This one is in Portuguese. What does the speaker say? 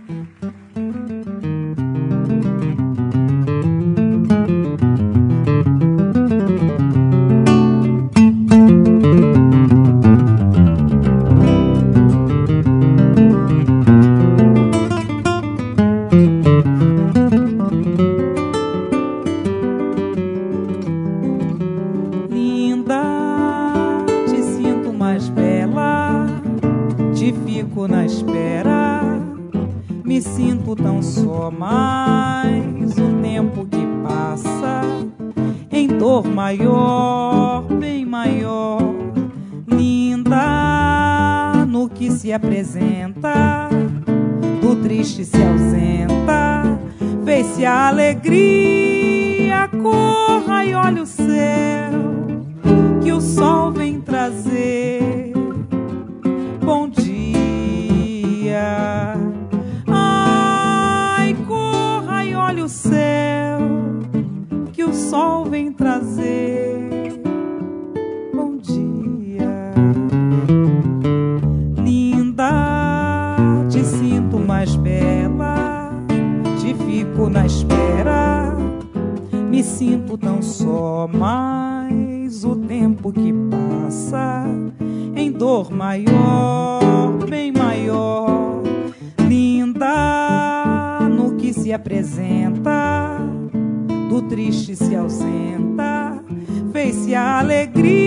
Fico na espera, me sinto tão só, mas o tempo que passa em dor maior, bem maior, linda no que se apresenta, do triste se ausenta, fez-se a alegria, corra e olha o céu, que o sol vem trazer. Bom dia. Ai, corra e olha o céu, que o sol vem trazer. Bom dia. Linda, te sinto mais bela, te fico na espera, me sinto tão só, mas o tempo que passa em dor maior, bem maior, linda no que se apresenta, do triste se ausenta, fez-se a alegria.